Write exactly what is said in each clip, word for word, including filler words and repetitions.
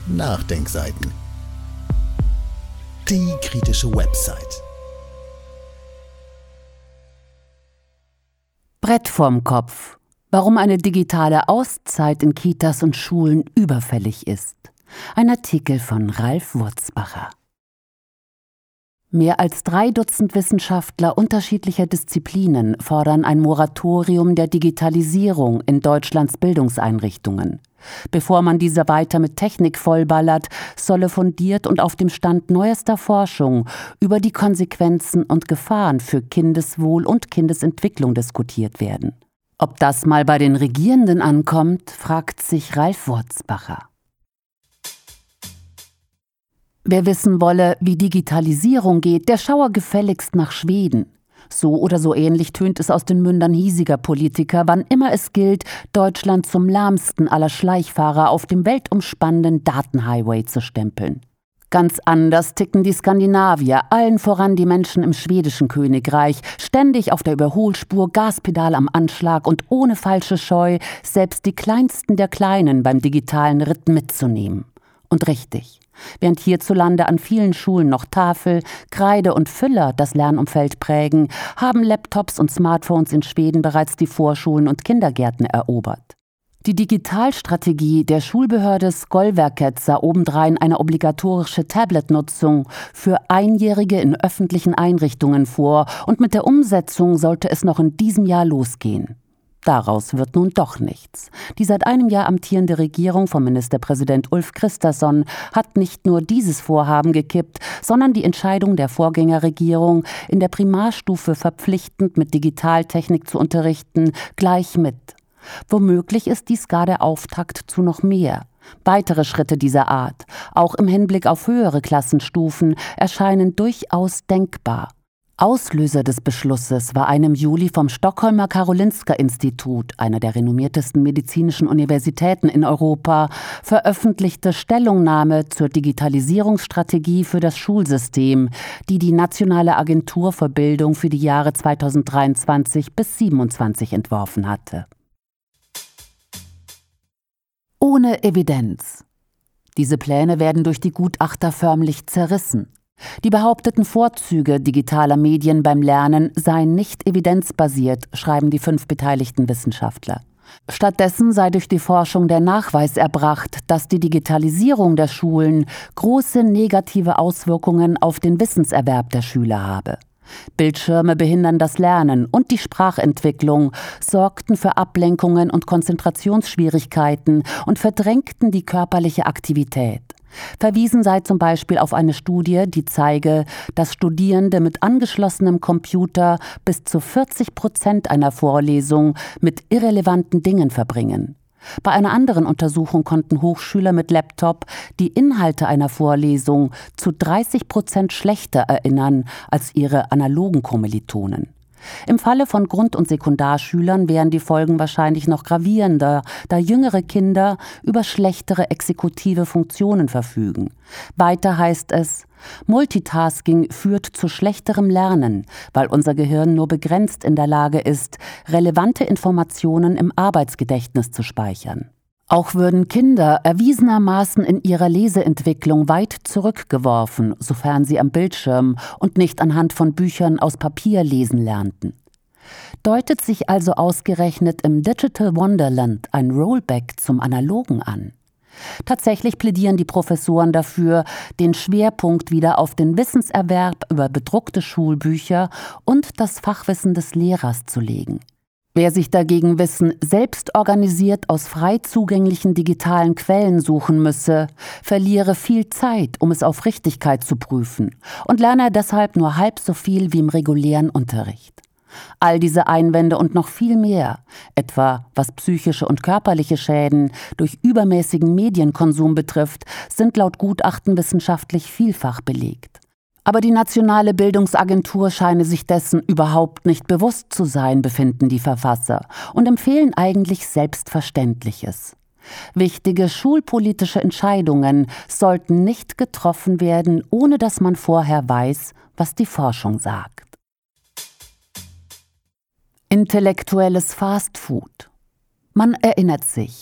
Nachdenkseiten. Die kritische Website. Brett vorm Kopf. Warum eine digitale Auszeit in Kitas und Schulen überfällig ist. Ein Artikel von Ralf Wurzbacher. Mehr als drei Dutzend Wissenschaftler unterschiedlicher Disziplinen fordern ein Moratorium der Digitalisierung in Deutschlands Bildungseinrichtungen. Bevor man diese weiter mit Technik vollballert, solle fundiert und auf dem Stand neuester Forschung über die Konsequenzen und Gefahren für Kindeswohl und Kindesentwicklung diskutiert werden. Ob das mal bei den Regierenden ankommt, fragt sich Ralf Wurzbacher. Wer wissen wolle, wie Digitalisierung geht, der schaue gefälligst nach Schweden. So oder so ähnlich tönt es aus den Mündern hiesiger Politiker, wann immer es gilt, Deutschland zum lahmsten aller Schleichfahrer auf dem weltumspannenden Datenhighway zu stempeln. Ganz anders ticken die Skandinavier, allen voran die Menschen im schwedischen Königreich, ständig auf der Überholspur, Gaspedal am Anschlag und ohne falsche Scheu, selbst die Kleinsten der Kleinen beim digitalen Ritt mitzunehmen. Und richtig. Während hierzulande an vielen Schulen noch Tafel, Kreide und Füller das Lernumfeld prägen, haben Laptops und Smartphones in Schweden bereits die Vorschulen und Kindergärten erobert. Die Digitalstrategie der Schulbehörde Skolverket sah obendrein eine obligatorische Tablet-Nutzung für Einjährige in öffentlichen Einrichtungen vor und mit der Umsetzung sollte es noch in diesem Jahr losgehen. Daraus wird nun doch nichts. Die seit einem Jahr amtierende Regierung von Ministerpräsident Ulf Kristersson hat nicht nur dieses Vorhaben gekippt, sondern die Entscheidung der Vorgängerregierung, in der Primarstufe verpflichtend mit Digitaltechnik zu unterrichten, gleich mit. Womöglich ist dies gar der Auftakt zu noch mehr. Weitere Schritte dieser Art, auch im Hinblick auf höhere Klassenstufen, erscheinen durchaus denkbar. Auslöser des Beschlusses war ein im Juli vom Stockholmer Karolinska-Institut, einer der renommiertesten medizinischen Universitäten in Europa, veröffentlichte Stellungnahme zur Digitalisierungsstrategie für das Schulsystem, die die Nationale Agentur für Bildung für die Jahre zweitausenddreiundzwanzig bis zweitausendsiebenundzwanzig entworfen hatte. Ohne Evidenz. Diese Pläne werden durch die Gutachter förmlich zerrissen. Die behaupteten Vorzüge digitaler Medien beim Lernen seien nicht evidenzbasiert, schreiben die fünf beteiligten Wissenschaftler. Stattdessen sei durch die Forschung der Nachweis erbracht, dass die Digitalisierung der Schulen große negative Auswirkungen auf den Wissenserwerb der Schüler habe. Bildschirme behindern das Lernen und die Sprachentwicklung, sorgten für Ablenkungen und Konzentrationsschwierigkeiten und verdrängten die körperliche Aktivität. Verwiesen sei zum Beispiel auf eine Studie, die zeige, dass Studierende mit angeschlossenem Computer bis zu vierzig Prozent einer Vorlesung mit irrelevanten Dingen verbringen. Bei einer anderen Untersuchung konnten Hochschüler mit Laptop die Inhalte einer Vorlesung zu dreißig Prozent schlechter erinnern als ihre analogen Kommilitonen. Im Falle von Grund- und Sekundarschülern wären die Folgen wahrscheinlich noch gravierender, da jüngere Kinder über schlechtere exekutive Funktionen verfügen. Weiter heißt es, Multitasking führt zu schlechterem Lernen, weil unser Gehirn nur begrenzt in der Lage ist, relevante Informationen im Arbeitsgedächtnis zu speichern. Auch würden Kinder erwiesenermaßen in ihrer Leseentwicklung weit zurückgeworfen, sofern sie am Bildschirm und nicht anhand von Büchern aus Papier lesen lernten. Deutet sich also ausgerechnet im Digital Wonderland ein Rollback zum Analogen an? Tatsächlich plädieren die Professoren dafür, den Schwerpunkt wieder auf den Wissenserwerb über bedruckte Schulbücher und das Fachwissen des Lehrers zu legen. Wer sich dagegen Wissen selbst organisiert aus frei zugänglichen digitalen Quellen suchen müsse, verliere viel Zeit, um es auf Richtigkeit zu prüfen und lerne deshalb nur halb so viel wie im regulären Unterricht. All diese Einwände und noch viel mehr, etwa was psychische und körperliche Schäden durch übermäßigen Medienkonsum betrifft, sind laut Gutachten wissenschaftlich vielfach belegt. Aber die Nationale Bildungsagentur scheine sich dessen überhaupt nicht bewusst zu sein, befinden die Verfasser, und empfehlen eigentlich Selbstverständliches. Wichtige schulpolitische Entscheidungen sollten nicht getroffen werden, ohne dass man vorher weiß, was die Forschung sagt. Intellektuelles Fastfood. Man erinnert sich.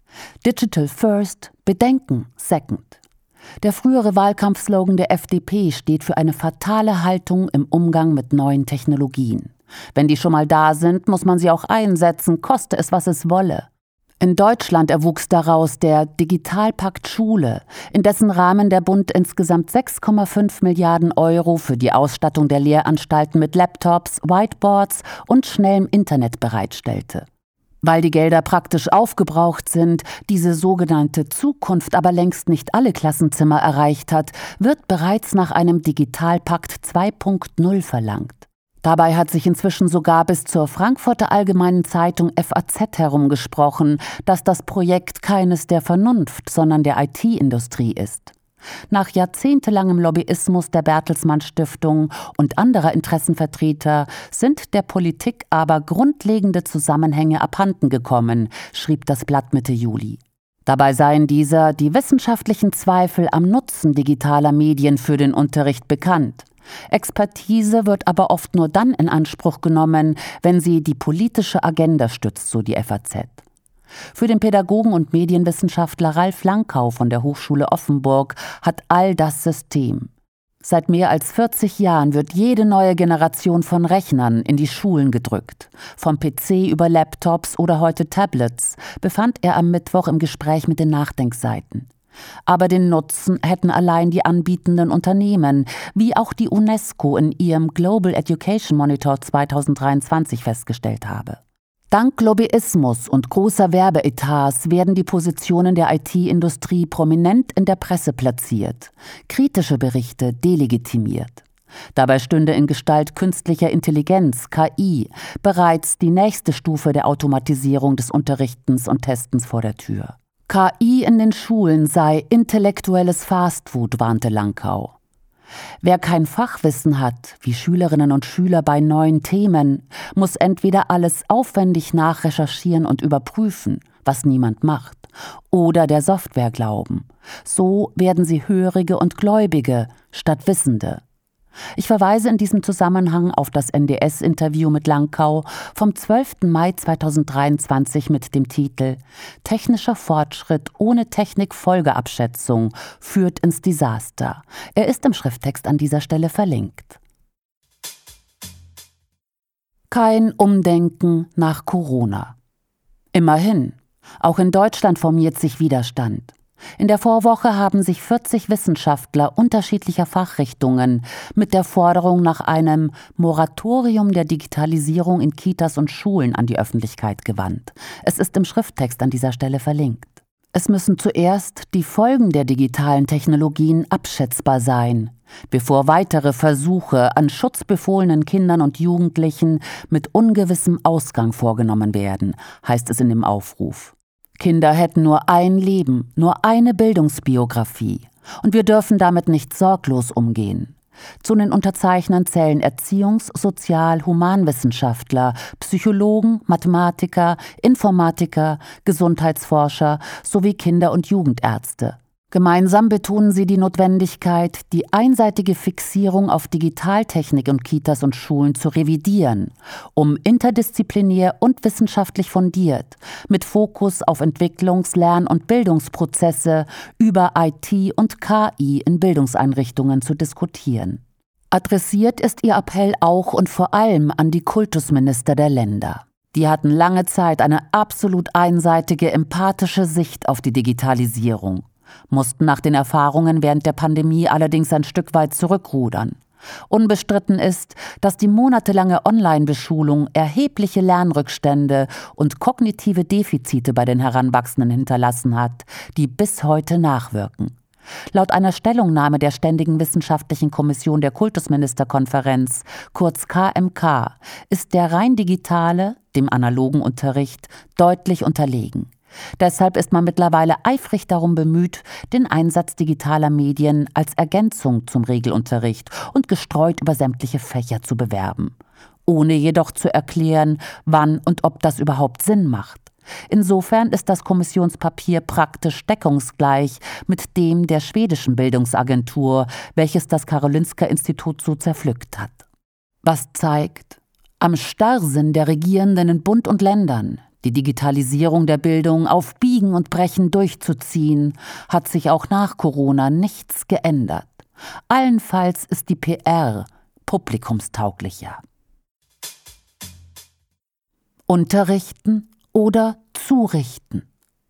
Digital First, Bedenken Second. Der frühere Wahlkampfslogan der F D P steht für eine fatale Haltung im Umgang mit neuen Technologien. Wenn die schon mal da sind, muss man sie auch einsetzen, koste es, was es wolle. In Deutschland erwuchs daraus der Digitalpakt Schule, in dessen Rahmen der Bund insgesamt sechs Komma fünf Milliarden Euro für die Ausstattung der Lehranstalten mit Laptops, Whiteboards und schnellem Internet bereitstellte. Weil die Gelder praktisch aufgebraucht sind, diese sogenannte Zukunft aber längst nicht alle Klassenzimmer erreicht hat, wird bereits nach einem Digitalpakt zwei Punkt null verlangt. Dabei hat sich inzwischen sogar bis zur Frankfurter Allgemeinen Zeitung F A Z herumgesprochen, dass das Projekt keines der Vernunft, sondern der I T-Industrie ist. Nach jahrzehntelangem Lobbyismus der Bertelsmann Stiftung und anderer Interessenvertreter sind der Politik aber grundlegende Zusammenhänge abhanden gekommen, schrieb das Blatt Mitte Juli. Dabei seien dieser die wissenschaftlichen Zweifel am Nutzen digitaler Medien für den Unterricht bekannt. Expertise wird aber oft nur dann in Anspruch genommen, wenn sie die politische Agenda stützt, so die F A Z. Für den Pädagogen und Medienwissenschaftler Ralf Lankau von der Hochschule Offenburg hat all das System. Seit mehr als vierzig Jahren wird jede neue Generation von Rechnern in die Schulen gedrückt. Vom P C über Laptops oder heute Tablets, befand er am Mittwoch im Gespräch mit den Nachdenkseiten. Aber den Nutzen hätten allein die anbietenden Unternehmen, wie auch die UNESCO in ihrem Global Education Monitor zweitausenddreiundzwanzig festgestellt habe. Dank Lobbyismus und großer Werbeetats werden die Positionen der I T-Industrie prominent in der Presse platziert, kritische Berichte delegitimiert. Dabei stünde in Gestalt künstlicher Intelligenz, K I, bereits die nächste Stufe der Automatisierung des Unterrichtens und Testens vor der Tür. K I in den Schulen sei intellektuelles Fastfood, warnte Lankau. Wer kein Fachwissen hat, wie Schülerinnen und Schüler bei neuen Themen, muss entweder alles aufwendig nachrecherchieren und überprüfen, was niemand macht, oder der Software glauben. So werden sie Hörige und Gläubige statt Wissende. Ich verweise in diesem Zusammenhang auf das N D S-Interview mit Lankau vom zwölften Mai zweitausenddreiundzwanzig mit dem Titel »Technischer Fortschritt ohne Technikfolgeabschätzung führt ins Desaster«. Er ist im Schrifttext an dieser Stelle verlinkt. Kein Umdenken nach Corona. Immerhin, auch in Deutschland formiert sich Widerstand. In der Vorwoche haben sich vierzig Wissenschaftler unterschiedlicher Fachrichtungen mit der Forderung nach einem Moratorium der Digitalisierung in Kitas und Schulen an die Öffentlichkeit gewandt. Es ist im Schrifttext an dieser Stelle verlinkt. Es müssen zuerst die Folgen der digitalen Technologien abschätzbar sein, bevor weitere Versuche an schutzbefohlenen Kindern und Jugendlichen mit ungewissem Ausgang vorgenommen werden, heißt es in dem Aufruf. Kinder hätten nur ein Leben, nur eine Bildungsbiografie. Und wir dürfen damit nicht sorglos umgehen. Zu den Unterzeichnern zählen Erziehungs-, Sozial-, Humanwissenschaftler, Psychologen, Mathematiker, Informatiker, Gesundheitsforscher sowie Kinder- und Jugendärzte. Gemeinsam betonen sie die Notwendigkeit, die einseitige Fixierung auf Digitaltechnik in Kitas und Schulen zu revidieren, um interdisziplinär und wissenschaftlich fundiert, mit Fokus auf Entwicklungs-, Lern- und Bildungsprozesse über I T und K I in Bildungseinrichtungen zu diskutieren. Adressiert ist ihr Appell auch und vor allem an die Kultusminister der Länder. Die hatten lange Zeit eine absolut einseitige, empathische Sicht auf die Digitalisierung, mussten nach den Erfahrungen während der Pandemie allerdings ein Stück weit zurückrudern. Unbestritten ist, dass die monatelange Online-Beschulung erhebliche Lernrückstände und kognitive Defizite bei den Heranwachsenden hinterlassen hat, die bis heute nachwirken. Laut einer Stellungnahme der Ständigen Wissenschaftlichen Kommission der Kultusministerkonferenz, kurz K M K, ist der rein digitale, dem analogen Unterricht, deutlich unterlegen. Deshalb ist man mittlerweile eifrig darum bemüht, den Einsatz digitaler Medien als Ergänzung zum Regelunterricht und gestreut über sämtliche Fächer zu bewerben, ohne jedoch zu erklären, wann und ob das überhaupt Sinn macht. Insofern ist das Kommissionspapier praktisch deckungsgleich mit dem der schwedischen Bildungsagentur, welches das Karolinska-Institut so zerpflückt hat. Was zeigt, am Starrsinn der Regierenden in Bund und Ländern, Die Digitalisierung der Bildung auf Biegen und Brechen durchzuziehen, hat sich auch nach Corona nichts geändert. Allenfalls ist die P R publikumstauglicher. Unterrichten oder zurichten?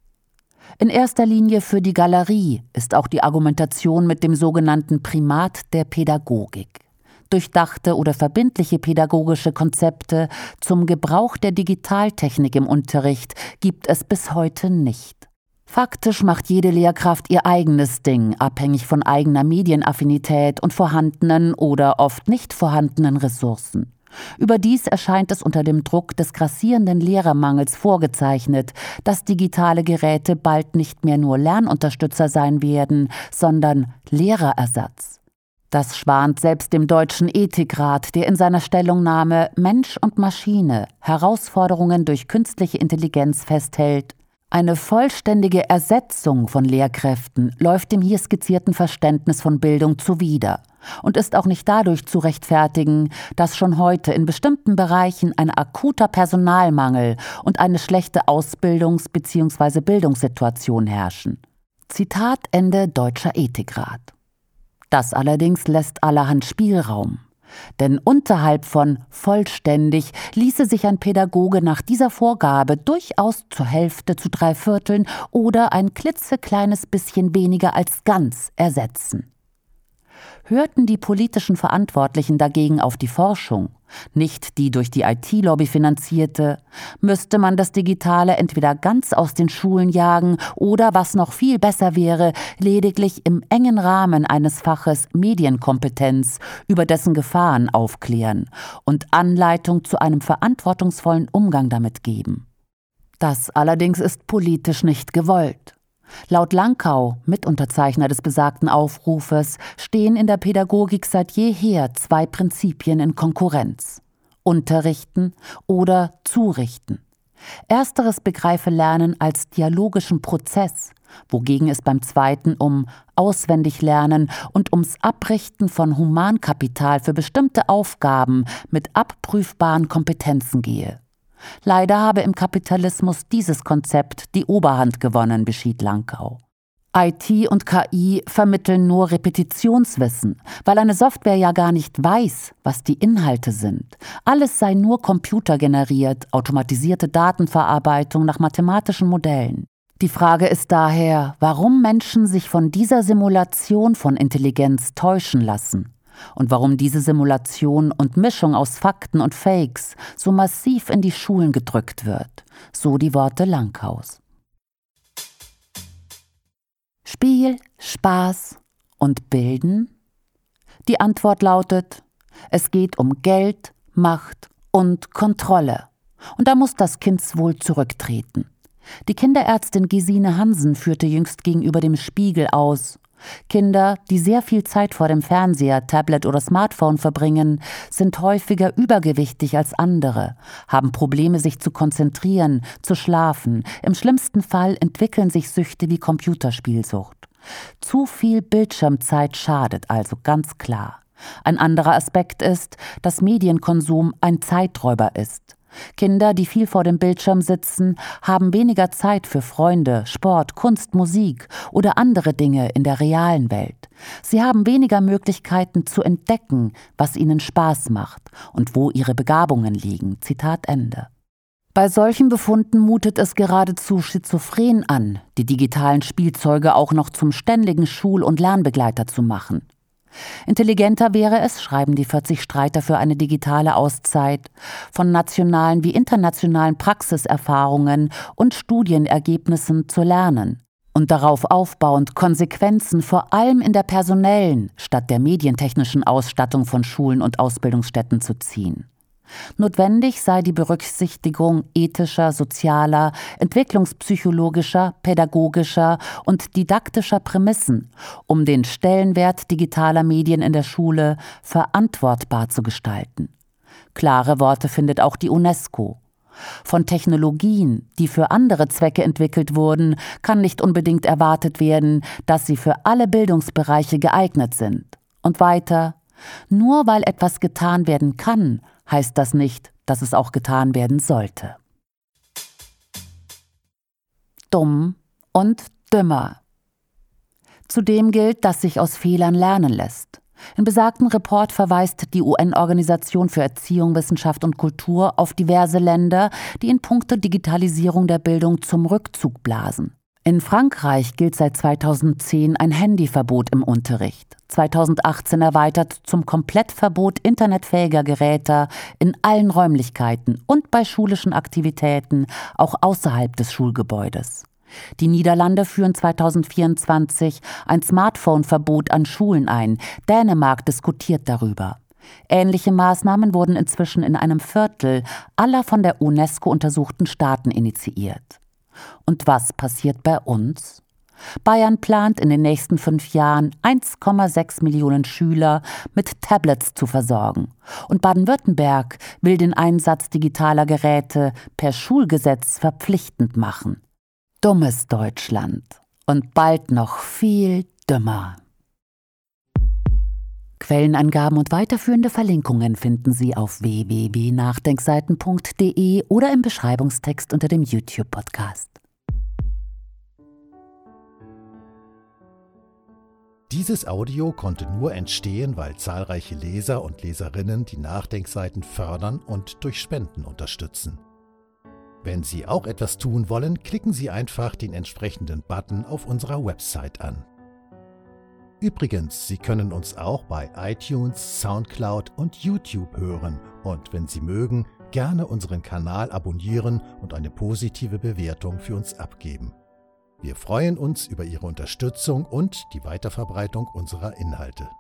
In erster Linie für die Galerie ist auch die Argumentation mit dem sogenannten Primat der Pädagogik. Durchdachte oder verbindliche pädagogische Konzepte zum Gebrauch der Digitaltechnik im Unterricht gibt es bis heute nicht. Faktisch macht jede Lehrkraft ihr eigenes Ding, abhängig von eigener Medienaffinität und vorhandenen oder oft nicht vorhandenen Ressourcen. Überdies erscheint es unter dem Druck des grassierenden Lehrermangels vorgezeichnet, dass digitale Geräte bald nicht mehr nur Lernunterstützer sein werden, sondern Lehrerersatz. Das schwant selbst dem Deutschen Ethikrat, der in seiner Stellungnahme Mensch und Maschine – Herausforderungen durch künstliche Intelligenz festhält. Eine vollständige Ersetzung von Lehrkräften läuft dem hier skizzierten Verständnis von Bildung zuwider und ist auch nicht dadurch zu rechtfertigen, dass schon heute in bestimmten Bereichen ein akuter Personalmangel und eine schlechte Ausbildungs- bzw. Bildungssituation herrschen. Zitat Ende Deutscher Ethikrat. Das allerdings lässt allerhand Spielraum. Denn unterhalb von vollständig ließe sich ein Pädagoge nach dieser Vorgabe durchaus zur Hälfte, zu drei Vierteln oder ein klitzekleines bisschen weniger als ganz ersetzen. Hörten die politischen Verantwortlichen dagegen auf die Forschung, nicht die durch die I T-Lobby finanzierte, müsste man das Digitale entweder ganz aus den Schulen jagen oder, was noch viel besser wäre, lediglich im engen Rahmen eines Faches Medienkompetenz über dessen Gefahren aufklären und Anleitung zu einem verantwortungsvollen Umgang damit geben. Das allerdings ist politisch nicht gewollt. Laut Lankau, Mitunterzeichner des besagten Aufrufes, stehen in der Pädagogik seit jeher zwei Prinzipien in Konkurrenz: Unterrichten oder Zurichten. Ersteres begreife Lernen als dialogischen Prozess, wogegen es beim zweiten um Auswendiglernen und ums Abrichten von Humankapital für bestimmte Aufgaben mit abprüfbaren Kompetenzen gehe. Leider habe im Kapitalismus dieses Konzept die Oberhand gewonnen, beschied Lankau. I T und K I vermitteln nur Repetitionswissen, weil eine Software ja gar nicht weiß, was die Inhalte sind. Alles sei nur computergeneriert, automatisierte Datenverarbeitung nach mathematischen Modellen. Die Frage ist daher, warum Menschen sich von dieser Simulation von Intelligenz täuschen lassen. Und warum diese Simulation und Mischung aus Fakten und Fakes so massiv in die Schulen gedrückt wird. So die Worte Lankaus. Spiel, Spaß und Bilden? Die Antwort lautet, es geht um Geld, Macht und Kontrolle. Und da muss das Kind wohl zurücktreten. Die Kinderärztin Gesine Hansen führte jüngst gegenüber dem Spiegel aus: Kinder, die sehr viel Zeit vor dem Fernseher, Tablet oder Smartphone verbringen, sind häufiger übergewichtig als andere, haben Probleme, sich zu konzentrieren, zu schlafen. Im schlimmsten Fall entwickeln sich Süchte wie Computerspielsucht. Zu viel Bildschirmzeit schadet also ganz klar. Ein anderer Aspekt ist, dass Medienkonsum ein Zeiträuber ist. Kinder, die viel vor dem Bildschirm sitzen, haben weniger Zeit für Freunde, Sport, Kunst, Musik oder andere Dinge in der realen Welt. Sie haben weniger Möglichkeiten zu entdecken, was ihnen Spaß macht und wo ihre Begabungen liegen. Zitat Ende. Bei solchen Befunden mutet es geradezu schizophren an, die digitalen Spielzeuge auch noch zum ständigen Schul- und Lernbegleiter zu machen. Intelligenter wäre es, schreiben die vierzig Streiter für eine digitale Auszeit, von nationalen wie internationalen Praxiserfahrungen und Studienergebnissen zu lernen und darauf aufbauend Konsequenzen vor allem in der personellen statt der medientechnischen Ausstattung von Schulen und Ausbildungsstätten zu ziehen. Notwendig sei die Berücksichtigung ethischer, sozialer, entwicklungspsychologischer, pädagogischer und didaktischer Prämissen, um den Stellenwert digitaler Medien in der Schule verantwortbar zu gestalten. Klare Worte findet auch die UNESCO. Von Technologien, die für andere Zwecke entwickelt wurden, kann nicht unbedingt erwartet werden, dass sie für alle Bildungsbereiche geeignet sind. Und weiter: Nur weil etwas getan werden kann, heißt das nicht, dass es auch getan werden sollte. dumm und dümmer. Zudem gilt, dass sich aus Fehlern lernen lässt. In besagten Report verweist die U N-Organisation für Erziehung, Wissenschaft und Kultur auf diverse Länder, die in puncto Digitalisierung der Bildung zum Rückzug blasen. In Frankreich gilt seit zweitausendzehn ein Handyverbot im Unterricht, zweitausendachtzehn erweitert zum Komplettverbot internetfähiger Geräte in allen Räumlichkeiten und bei schulischen Aktivitäten, auch außerhalb des Schulgebäudes. Die Niederlande führen zweitausendvierundzwanzig ein Smartphone-Verbot an Schulen ein. Dänemark diskutiert darüber. Ähnliche Maßnahmen wurden inzwischen in einem Viertel aller von der UNESCO untersuchten Staaten initiiert. Und was passiert bei uns? Bayern plant in den nächsten fünf Jahren eins Komma sechs Millionen Schüler mit Tablets zu versorgen. Und Baden-Württemberg will den Einsatz digitaler Geräte per Schulgesetz verpflichtend machen. Dummes Deutschland und bald noch viel dümmer. Quellenangaben und weiterführende Verlinkungen finden Sie auf w w w punkt nachdenkseiten punkt d e oder im Beschreibungstext unter dem YouTube-Podcast. Dieses Audio konnte nur entstehen, weil zahlreiche Leser und Leserinnen die Nachdenkseiten fördern und durch Spenden unterstützen. Wenn Sie auch etwas tun wollen, klicken Sie einfach den entsprechenden Button auf unserer Website an. Übrigens, Sie können uns auch bei iTunes, Soundcloud und YouTube hören und wenn Sie mögen, gerne unseren Kanal abonnieren und eine positive Bewertung für uns abgeben. Wir freuen uns über Ihre Unterstützung und die Weiterverbreitung unserer Inhalte.